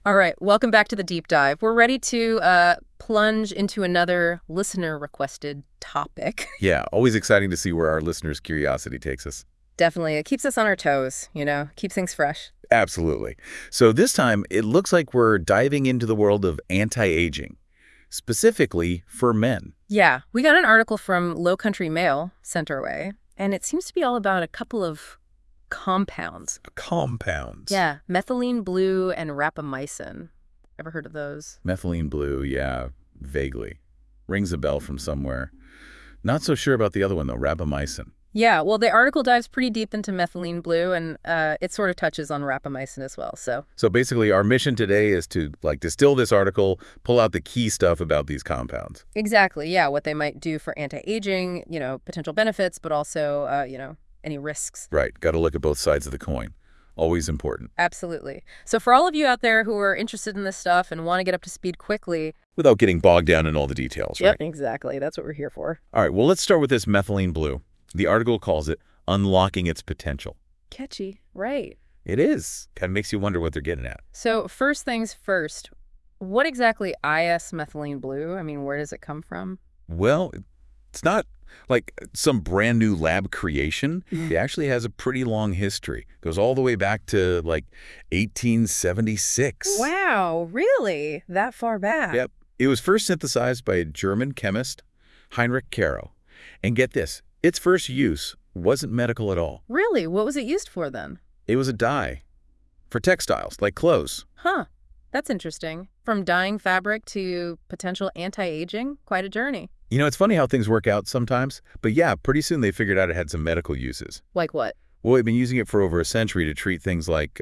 All right, welcome back to the deep dive. We're ready to plunge into another listener-requested topic. Yeah, always exciting to see where our listeners' curiosity takes us. Definitely. It keeps us on our toes, keeps things fresh. Absolutely. So this time, it looks like we're diving into the world of anti-aging, specifically for men. Yeah, we got an article from Low Country Mail sent our way, and it seems to be all about a couple of compounds. Compounds. Yeah, methylene blue and rapamycin. Ever heard of those? Methylene blue, yeah, vaguely. Rings a bell from somewhere. Not so sure about the other one, though, rapamycin. Yeah, well, the article dives pretty deep into methylene blue, and it sort of touches on rapamycin as well, so. So basically, our mission today is to, distill this article, pull out the key stuff about these compounds. Exactly, yeah, what they might do for anti-aging, potential benefits, but also, any risks. Right, got to look at both sides of the coin. Always important. Absolutely. So for all of you out there who are interested in this stuff and want to get up to speed quickly. Without getting bogged down in all the details, right? Yep, exactly. That's what we're here for. All right, well, let's start with this methylene blue. The article calls it unlocking its potential. Catchy, right. It is. Kind of makes you wonder what they're getting at. So first things first, what exactly is methylene blue? I mean, where does it come from? Well, it's not like some brand new lab creation. It actually has a pretty long history. Goes all the way back to 1876. Wow, really? That far back? Yep. It was first synthesized by a German chemist, Heinrich Caro. And get this, its first use wasn't medical at all. Really? What was it used for then? It was a dye for textiles, like clothes. Huh. That's interesting. From dyeing fabric to potential anti-aging, quite a journey. You know, it's funny how things work out sometimes, but yeah, pretty soon they figured out it had some medical uses. Like what? Well, they've been using it for over a century to treat things like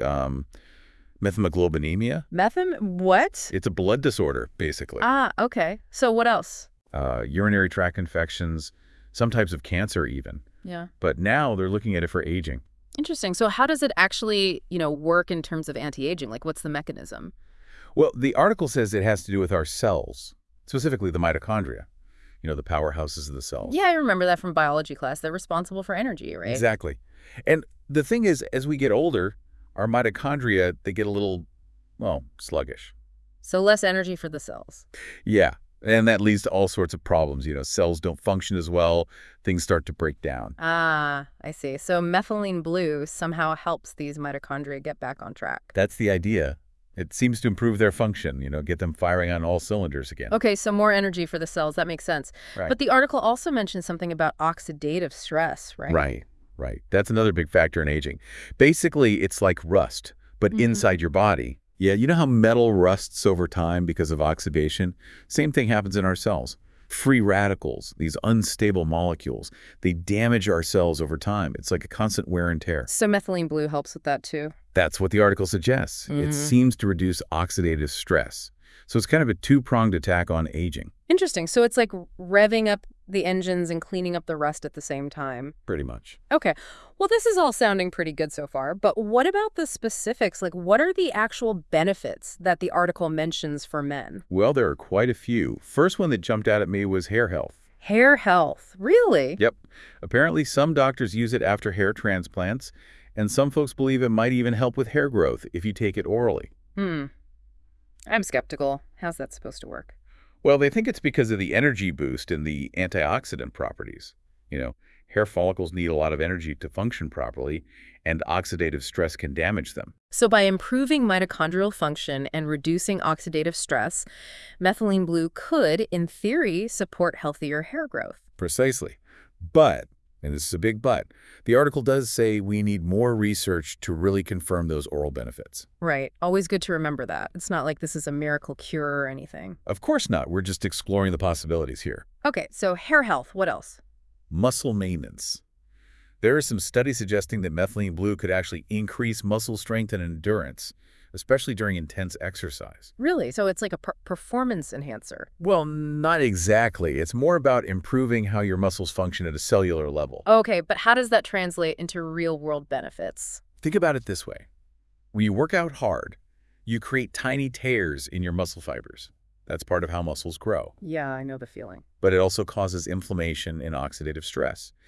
methemoglobinemia. What? It's a blood disorder, basically. Ah, okay. So what else? Urinary tract infections, some types of cancer even. Yeah. But now they're looking at it for aging. Interesting. So how does it actually, work in terms of anti-aging? Like, what's the mechanism? Well, the article says it has to do with our cells, specifically the mitochondria. The powerhouses of the cells. Yeah, I remember that from biology class. They're responsible for energy, right? Exactly. And the thing is, as we get older, our mitochondria, they get a little, well, sluggish. So less energy for the cells. Yeah. And that leads to all sorts of problems. Cells don't function as well. Things start to break down. Ah, I see. So methylene blue somehow helps these mitochondria get back on track. That's the idea. It seems to improve their function, get them firing on all cylinders again. Okay, so more energy for the cells. That makes sense. Right. But the article also mentioned something about oxidative stress, right? Right. That's another big factor in aging. Basically, it's like rust, but inside your body. Yeah, you know how metal rusts over time because of oxidation? Same thing happens in our cells. Free radicals, these unstable molecules, they damage our cells over time. It's like a constant wear and tear. So methylene blue helps with that too. That's what the article suggests. It seems to reduce oxidative stress. So it's kind of a two-pronged attack on aging. Interesting. So it's like revving up the engines and cleaning up the rust at the same time. Pretty much. Okay. Well, this is all sounding pretty good so far, but what about the specifics? Like, what are the actual benefits that the article mentions for men? Well, there are quite a few. First one that jumped out at me was hair health. Hair health. Really? Yep. Apparently, some doctors use it after hair transplants, and some folks believe it might even help with hair growth if you take it orally. I'm skeptical. How's that supposed to work? Well, they think it's because of the energy boost and the antioxidant properties. Hair follicles need a lot of energy to function properly, and oxidative stress can damage them. So by improving mitochondrial function and reducing oxidative stress, methylene blue could, in theory, support healthier hair growth. Precisely. But, and this is a big but, the article does say we need more research to really confirm those oral benefits. Right. Always good to remember that. It's not like this is a miracle cure or anything. Of course not. We're just exploring the possibilities here. Okay, so hair health. What else? Muscle maintenance. There are some studies suggesting that methylene blue could actually increase muscle strength and endurance, especially during intense exercise. Really? So it's like a performance enhancer? Well, not exactly. It's more about improving how your muscles function at a cellular level. Okay, but how does that translate into real-world benefits? Think about it this way. When you work out hard, you create tiny tears in your muscle fibers. That's part of how muscles grow. Yeah, I know the feeling. But it also causes inflammation and oxidative stress.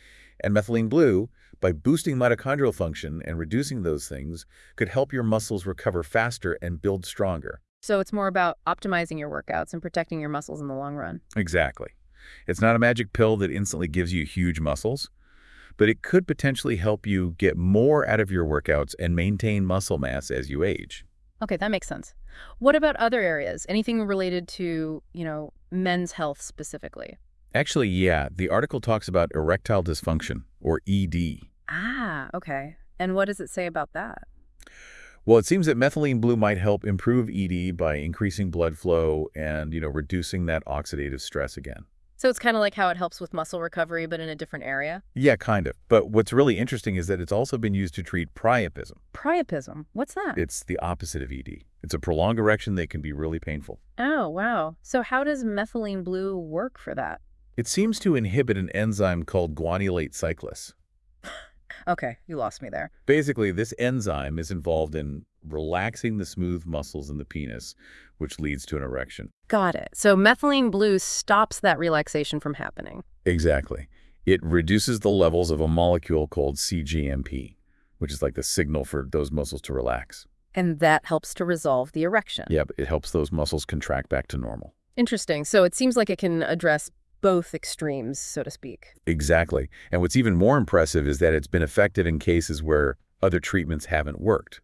And methylene blue, by boosting mitochondrial function and reducing those things, could help your muscles recover faster and build stronger. So it's more about optimizing your workouts and protecting your muscles in the long run. Exactly. It's not a magic pill that instantly gives you huge muscles, but it could potentially help you get more out of your workouts and maintain muscle mass as you age. Okay, that makes sense. What about other areas? Anything related to, men's health specifically? Actually, yeah, the article talks about erectile dysfunction, or ED. Ah, okay. And what does it say about that? Well, it seems that methylene blue might help improve ED by increasing blood flow and, reducing that oxidative stress again. So it's kind of like how it helps with muscle recovery, but in a different area? Yeah, kind of. But what's really interesting is that it's also been used to treat priapism. Priapism? What's that? It's the opposite of ED. It's a prolonged erection that can be really painful. Oh, wow. So how does methylene blue work for that? It seems to inhibit an enzyme called guanylate cyclase. Okay, you lost me there. Basically, this enzyme is involved in relaxing the smooth muscles in the penis, which leads to an erection. Got it. So methylene blue stops that relaxation from happening. Exactly. It reduces the levels of a molecule called cGMP, which is like the signal for those muscles to relax. And that helps to resolve the erection. Yeah, but it helps those muscles contract back to normal. Interesting. So it seems like it can address both extremes, so to speak. Exactly. And what's even more impressive is that it's been effective in cases where other treatments haven't worked,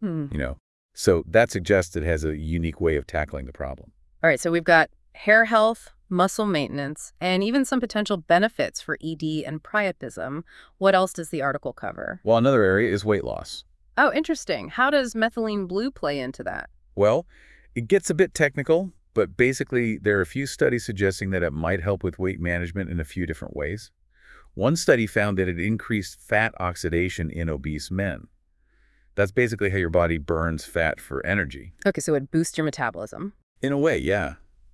So that suggests it has a unique way of tackling the problem. All right, so we've got hair health, muscle maintenance, and even some potential benefits for ED and priapism. What else does the article cover? Well, another area is weight loss. Oh, interesting. How does methylene blue play into that? Well, it gets a bit technical, but basically there are a few studies suggesting that it might help with weight management in a few different ways. One study found that it increased fat oxidation in obese men. That's basically how your body burns fat for energy. Okay, so it boosts your metabolism. In a way, yeah.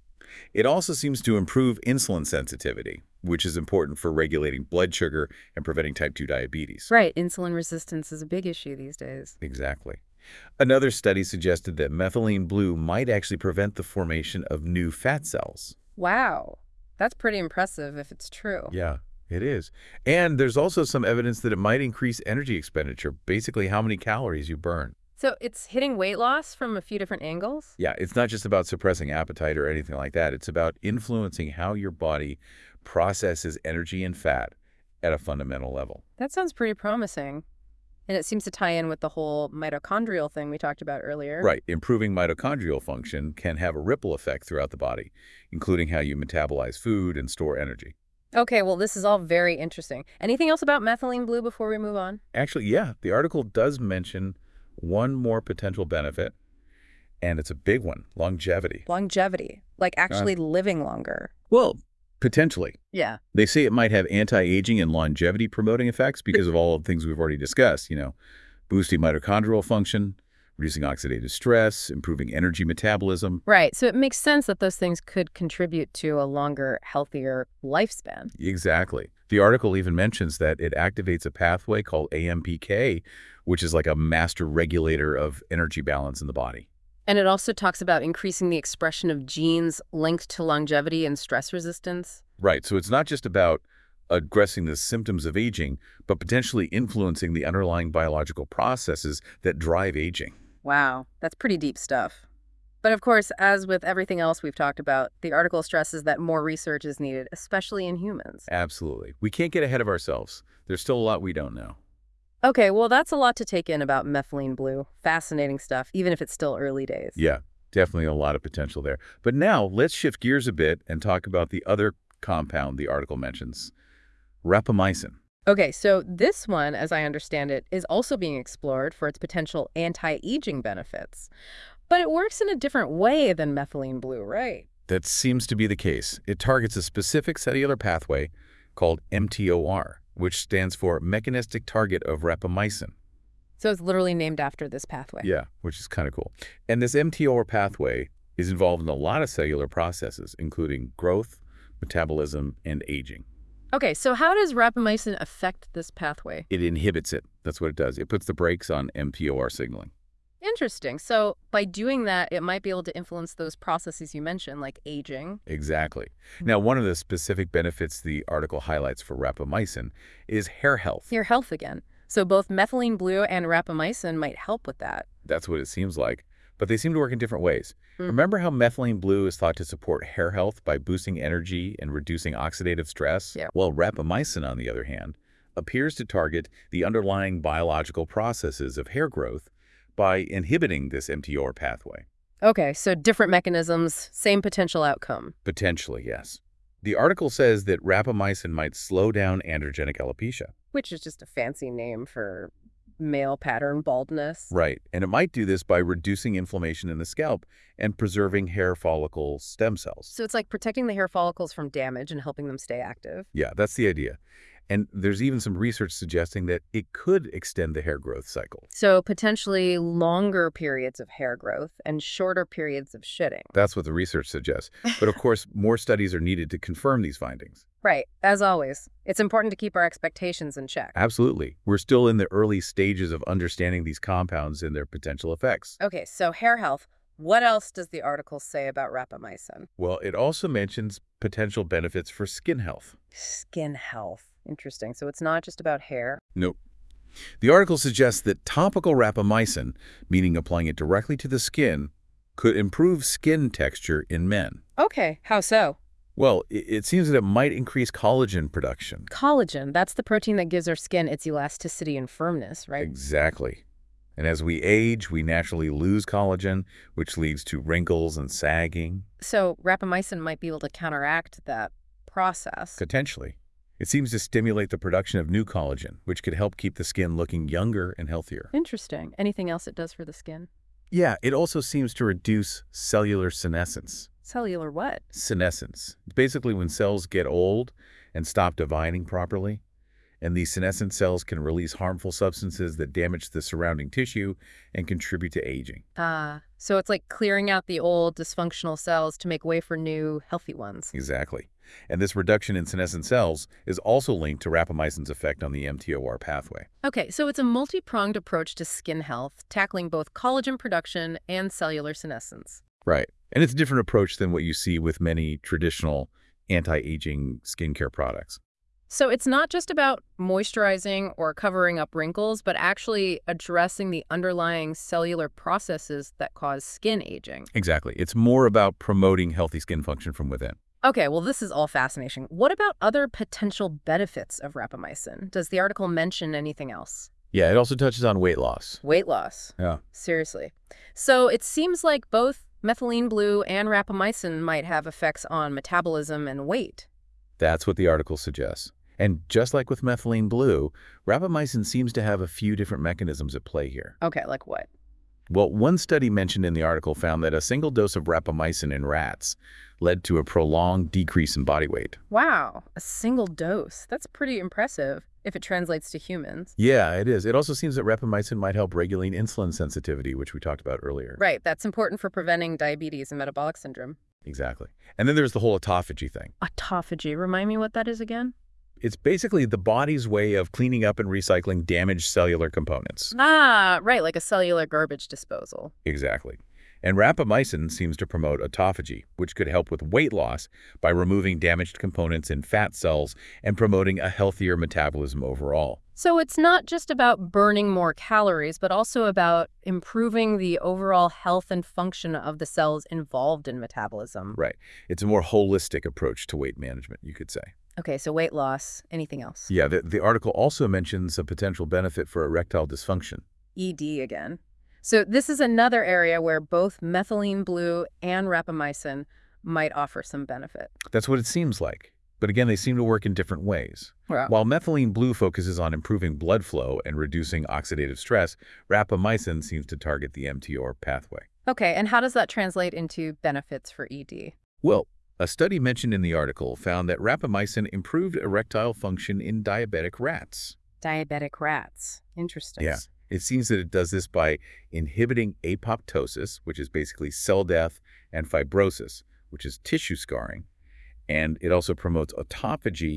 It also seems to improve insulin sensitivity, which is important for regulating blood sugar and preventing type 2 diabetes. Right, insulin resistance is a big issue these days. Exactly. Another study suggested that methylene blue might actually prevent the formation of new fat cells. Wow, that's pretty impressive if it's true. Yeah, it is. And there's also some evidence that it might increase energy expenditure, basically how many calories you burn. So it's hitting weight loss from a few different angles? Yeah, it's not just about suppressing appetite or anything like that. It's about influencing how your body processes energy and fat at a fundamental level. That sounds pretty promising. And it seems to tie in with the whole mitochondrial thing we talked about earlier. Right. Improving mitochondrial function can have a ripple effect throughout the body, including how you metabolize food and store energy. Okay, well, this is all very interesting. Anything else about methylene blue before we move on? Actually, yeah, the article does mention one more potential benefit, and it's a big one: longevity. Longevity, like actually living longer. Well, potentially. Yeah. They say it might have anti-aging and longevity-promoting effects because of all the things we've already discussed, boosting mitochondrial function, reducing oxidative stress, improving energy metabolism. Right, so it makes sense that those things could contribute to a longer, healthier lifespan. Exactly. The article even mentions that it activates a pathway called AMPK, which is like a master regulator of energy balance in the body. And it also talks about increasing the expression of genes linked to longevity and stress resistance. Right. So it's not just about addressing the symptoms of aging, but potentially influencing the underlying biological processes that drive aging. Wow, that's pretty deep stuff. But of course, as with everything else we've talked about, the article stresses that more research is needed, especially in humans. Absolutely. We can't get ahead of ourselves. There's still a lot we don't know. Okay, well, that's a lot to take in about methylene blue. Fascinating stuff, even if it's still early days. Yeah, definitely a lot of potential there. But now let's shift gears a bit and talk about the other compound the article mentions, rapamycin. Okay, so this one, as I understand it, is also being explored for its potential anti-aging benefits. But it works in a different way than methylene blue, right? That seems to be the case. It targets a specific cellular pathway called mTOR, which stands for Mechanistic Target of Rapamycin. So it's literally named after this pathway. Yeah, which is kind of cool. And this mTOR pathway is involved in a lot of cellular processes, including growth, metabolism, and aging. Okay, so how does rapamycin affect this pathway? It inhibits it. That's what it does. It puts the brakes on mTOR signaling. Interesting. So by doing that, it might be able to influence those processes you mentioned, like aging. Exactly. Now, one of the specific benefits the article highlights for rapamycin is hair health. Your health again. So both methylene blue and rapamycin might help with that. That's what it seems like. But they seem to work in different ways. Mm. Remember how methylene blue is thought to support hair health by boosting energy and reducing oxidative stress? Yeah. Well, rapamycin, on the other hand, appears to target the underlying biological processes of hair growth by inhibiting this MTOR pathway. Okay, so different mechanisms, same potential outcome. Potentially, yes. The article says that rapamycin might slow down androgenic alopecia. Which is just a fancy name for male pattern baldness. Right, and it might do this by reducing inflammation in the scalp and preserving hair follicle stem cells. So it's like protecting the hair follicles from damage and helping them stay active. Yeah, that's the idea. And there's even some research suggesting that it could extend the hair growth cycle. So potentially longer periods of hair growth and shorter periods of shedding. That's what the research suggests. But of course, more studies are needed to confirm these findings. Right. As always, it's important to keep our expectations in check. Absolutely. We're still in the early stages of understanding these compounds and their potential effects. Okay, so hair health. What else does the article say about rapamycin? Well, it also mentions potential benefits for skin health. Skin health. Interesting. So it's not just about hair. Nope. The article suggests that topical rapamycin, meaning applying it directly to the skin, could improve skin texture in men. Okay, how so? Well, it seems that it might increase collagen production. Collagen, that's the protein that gives our skin its elasticity and firmness, right? Exactly. And as we age, we naturally lose collagen, which leads to wrinkles and sagging. So rapamycin might be able to counteract that process. Potentially. It seems to stimulate the production of new collagen, which could help keep the skin looking younger and healthier. Interesting. Anything else it does for the skin? Yeah, it also seems to reduce cellular senescence. Cellular what? Senescence. Basically when cells get old and stop dividing properly, and these senescent cells can release harmful substances that damage the surrounding tissue and contribute to aging. So it's like clearing out the old dysfunctional cells to make way for new healthy ones. Exactly. And this reduction in senescent cells is also linked to rapamycin's effect on the MTOR pathway. Okay, so it's a multi-pronged approach to skin health, tackling both collagen production and cellular senescence. Right. And it's a different approach than what you see with many traditional anti-aging skincare products. So it's not just about moisturizing or covering up wrinkles, but actually addressing the underlying cellular processes that cause skin aging. Exactly. It's more about promoting healthy skin function from within. Okay, well, this is all fascinating. What about other potential benefits of rapamycin? Does the article mention anything else? Yeah, it also touches on weight loss. Weight loss. Yeah. Seriously. So it seems like both methylene blue and rapamycin might have effects on metabolism and weight. That's what the article suggests. And just like with methylene blue, rapamycin seems to have a few different mechanisms at play here. Okay, like what? Well, one study mentioned in the article found that a single dose of rapamycin in rats led to a prolonged decrease in body weight. Wow, a single dose. That's pretty impressive if it translates to humans. Yeah, it is. It also seems that rapamycin might help regulate insulin sensitivity, which we talked about earlier. Right, that's important for preventing diabetes and metabolic syndrome. Exactly. And then there's the whole autophagy thing. Autophagy, remind me what that is again? It's basically the body's way of cleaning up and recycling damaged cellular components. Ah, right, like a cellular garbage disposal. Exactly. And rapamycin seems to promote autophagy, which could help with weight loss by removing damaged components in fat cells and promoting a healthier metabolism overall. So it's not just about burning more calories, but also about improving the overall health and function of the cells involved in metabolism. Right. It's a more holistic approach to weight management, you could say. Okay, so weight loss, anything else? Yeah, the article also mentions a potential benefit for erectile dysfunction. ED again. So this is another area where both methylene blue and rapamycin might offer some benefit. That's what it seems like. But again, they seem to work in different ways. Wow. While methylene blue focuses on improving blood flow and reducing oxidative stress, rapamycin seems to target the MTOR pathway. Okay, and how does that translate into benefits for ED? Well, a study mentioned in the article found that rapamycin improved erectile function in diabetic rats. Diabetic rats. Interesting. Yeah. It seems that it does this by inhibiting apoptosis, which is basically cell death, and fibrosis, which is tissue scarring. And it also promotes autophagy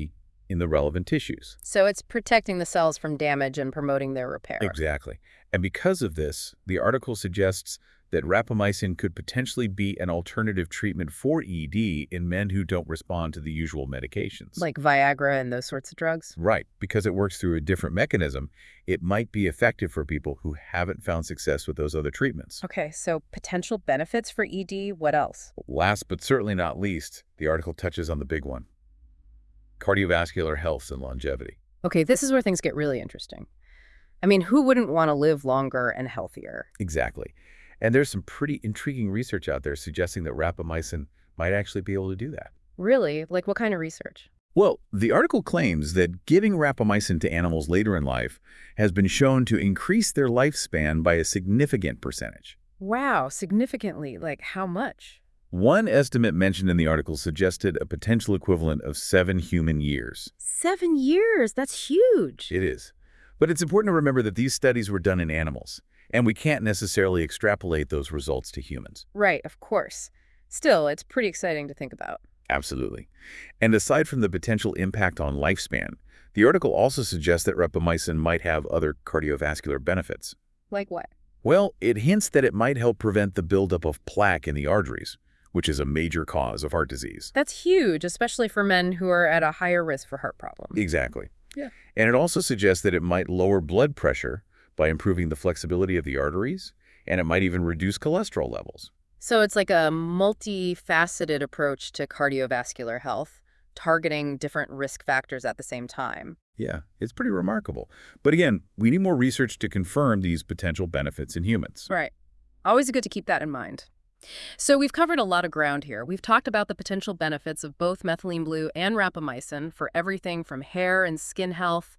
in the relevant tissues. So it's protecting the cells from damage and promoting their repair. Exactly. And because of this, the article suggests that rapamycin could potentially be an alternative treatment for ED in men who don't respond to the usual medications. Like Viagra and those sorts of drugs? Right, because it works through a different mechanism, it might be effective for people who haven't found success with those other treatments. Okay, so potential benefits for ED, what else? Last but certainly not least, the article touches on the big one: cardiovascular health and longevity. Okay, this is where things get really interesting. I mean, who wouldn't want to live longer and healthier? Exactly. And there's some pretty intriguing research out there suggesting that rapamycin might actually be able to do that. Really? Like what kind of research? Well, the article claims that giving rapamycin to animals later in life has been shown to increase their lifespan by a significant percentage. Wow, significantly. Like how much? One estimate mentioned in the article suggested a potential equivalent of 7 human years. 7 years? That's huge. It is. But it's important to remember that these studies were done in animals, and we can't necessarily extrapolate those results to humans. Right, of course. Still, it's pretty exciting to think about. Absolutely. And aside from the potential impact on lifespan, the article also suggests that rapamycin might have other cardiovascular benefits. Like what? Well, it hints that it might help prevent the buildup of plaque in the arteries, which is a major cause of heart disease. That's huge, especially for men who are at a higher risk for heart problems. Exactly. Yeah. And it also suggests that it might lower blood pressure by improving the flexibility of the arteries, and it might even reduce cholesterol levels. So it's like a multifaceted approach to cardiovascular health, targeting different risk factors at the same time. Yeah, it's pretty remarkable. But again, we need more research to confirm these potential benefits in humans. Right. Always good to keep that in mind. So we've covered a lot of ground here. We've talked about the potential benefits of both methylene blue and rapamycin for everything from hair and skin health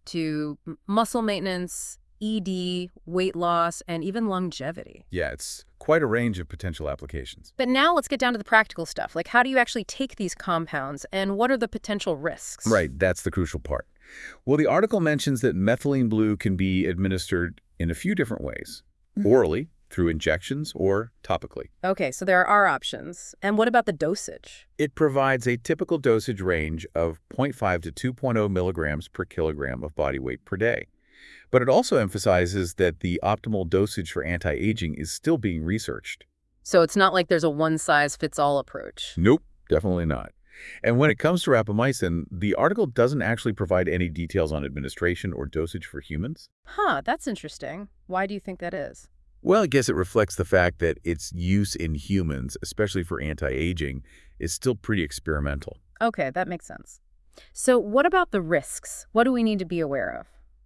to muscle maintenance, ED, weight loss, and even longevity. Yeah, it's quite a range of potential applications. But now let's get down to the practical stuff. Like, how do you actually take these compounds, and what are the potential risks? Right, that's the crucial part. Well, the article mentions that methylene blue can be administered in a few different ways: orally, through injections, or topically. Okay, so there are options. And what about the dosage? It provides a typical dosage range of 0.5 to 2.0 milligrams per kilogram of body weight per day. But it also emphasizes that the optimal dosage for anti-aging is still being researched. So it's not like there's a one-size-fits-all approach. Nope, definitely not. And when it comes to rapamycin, the article doesn't actually provide any details on administration or dosage for humans. Huh, that's interesting. Why do you think that is? Well, I guess it reflects the fact that its use in humans, especially for anti-aging, is still pretty experimental. Okay, that makes sense. So what about the risks? What do we need to be aware of?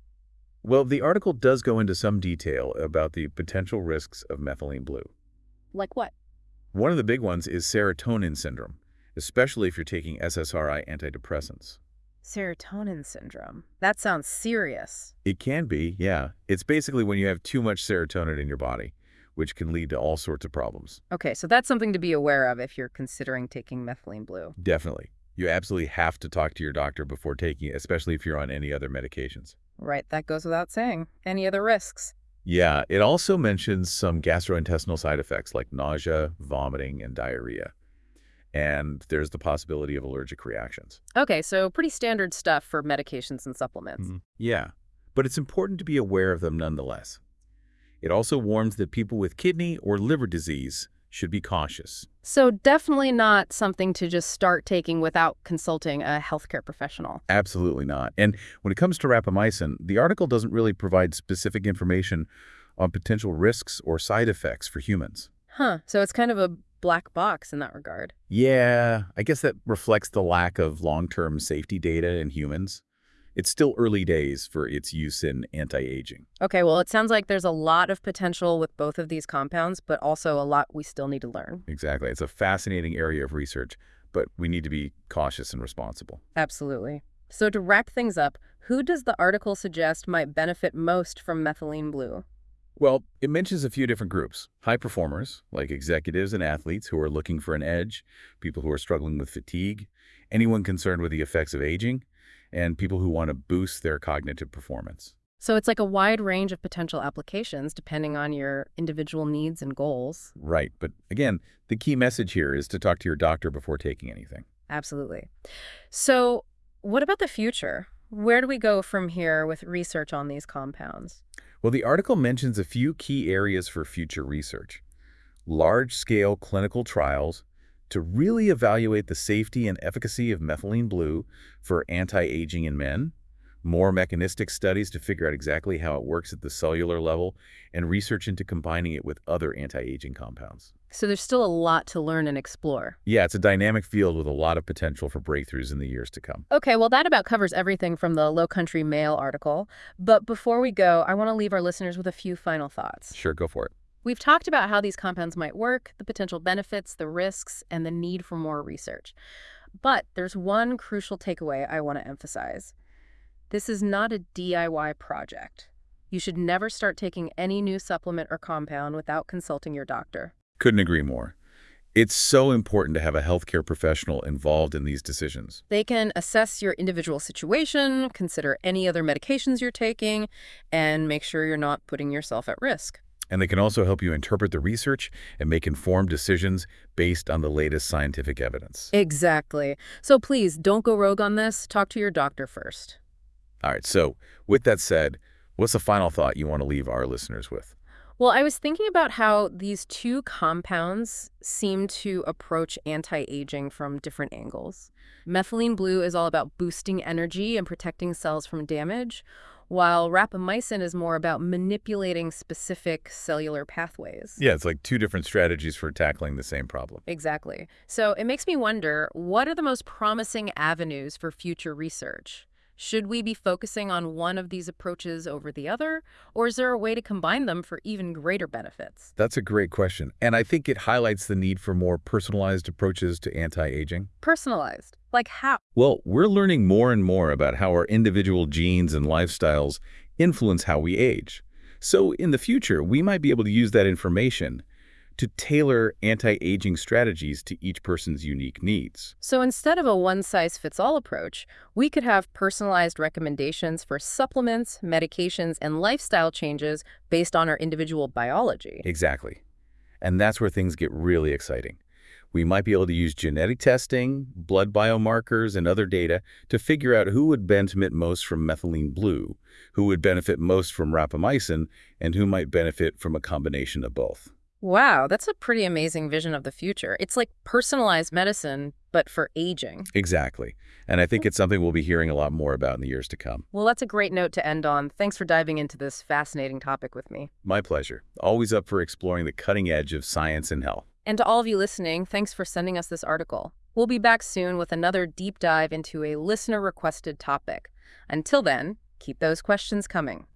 Well, the article does go into some detail about the potential risks of methylene blue. Like what? One of the big ones is serotonin syndrome, especially if you're taking SSRI antidepressants. Serotonin syndrome. That sounds serious. It can be, yeah. It's basically when you have too much serotonin in your body, which can lead to all sorts of problems. Okay, so that's something to be aware of if you're considering taking methylene blue. Definitely. You absolutely have to talk to your doctor before taking it, especially if you're on any other medications. Right, that goes without saying. Any other risks? Yeah, it also mentions some gastrointestinal side effects like nausea, vomiting, and diarrhea. And there's the possibility of allergic reactions. Okay, so pretty standard stuff for medications and supplements. Yeah, but it's important to be aware of them nonetheless. It also warns that people with kidney or liver disease should be cautious. So definitely not something to just start taking without consulting a healthcare professional. Absolutely not. And when it comes to rapamycin, the article doesn't really provide specific information on potential risks or side effects for humans. Huh, so it's kind of a black box in that regard. Yeah, I guess that reflects the lack of long-term safety data in humans. It's still early days for its use in anti-aging. Okay, well, it sounds like there's a lot of potential with both of these compounds, but also a lot we still need to learn. Exactly. It's a fascinating area of research, but we need to be cautious and responsible. Absolutely. So to wrap things up, who does the article suggest might benefit most from methylene blue? Well, it mentions a few different groups. High performers, like executives and athletes who are looking for an edge, people who are struggling with fatigue, anyone concerned with the effects of aging, and people who want to boost their cognitive performance. So it's like a wide range of potential applications depending on your individual needs and goals. Right. But again, the key message here is to talk to your doctor before taking anything. Absolutely. So what about the future? Where do we go from here with research on these compounds? Well, the article mentions a few key areas for future research. Large-scale clinical trials to really evaluate the safety and efficacy of methylene blue for anti-aging in men, more mechanistic studies to figure out exactly how it works at the cellular level, and research into combining it with other anti-aging compounds. So there's still a lot to learn and explore. Yeah, it's a dynamic field with a lot of potential for breakthroughs in the years to come. Okay, well, that about covers everything from the Low Country Mail article. But before we go, I want to leave our listeners with a few final thoughts. Sure, go for it. We've talked about how these compounds might work, the potential benefits, the risks, and the need for more research. But there's one crucial takeaway I want to emphasize. This is not a DIY project. You should never start taking any new supplement or compound without consulting your doctor. Couldn't agree more. It's so important to have a healthcare professional involved in these decisions. They can assess your individual situation, consider any other medications you're taking, and make sure you're not putting yourself at risk. And they can also help you interpret the research and make informed decisions based on the latest scientific evidence. Exactly. So please, don't go rogue on this. Talk to your doctor first. All right, so with that said, what's the final thought you want to leave our listeners with? Well, I was thinking about how these two compounds seem to approach anti-aging from different angles. Methylene blue is all about boosting energy and protecting cells from damage, while rapamycin is more about manipulating specific cellular pathways. Yeah, it's like two different strategies for tackling the same problem. Exactly. So it makes me wonder, what are the most promising avenues for future research? Should we be focusing on one of these approaches over the other, or is there a way to combine them for even greater benefits? That's a great question, and I think it highlights the need for more personalized approaches to anti-aging. Personalized? Like how? Well, we're learning more and more about how our individual genes and lifestyles influence how we age. So in the future, we might be able to use that information to tailor anti-aging strategies to each person's unique needs. So instead of a one-size-fits-all approach, we could have personalized recommendations for supplements, medications, and lifestyle changes based on our individual biology. Exactly. And that's where things get really exciting. We might be able to use genetic testing, blood biomarkers, and other data to figure out who would benefit most from methylene blue, who would benefit most from rapamycin, and who might benefit from a combination of both. Wow, that's a pretty amazing vision of the future. It's like personalized medicine, but for aging. Exactly. And I think it's something we'll be hearing a lot more about in the years to come. Well, that's a great note to end on. Thanks for diving into this fascinating topic with me. My pleasure. Always up for exploring the cutting edge of science and health. And to all of you listening, thanks for sending us this article. We'll be back soon with another deep dive into a listener-requested topic. Until then, keep those questions coming.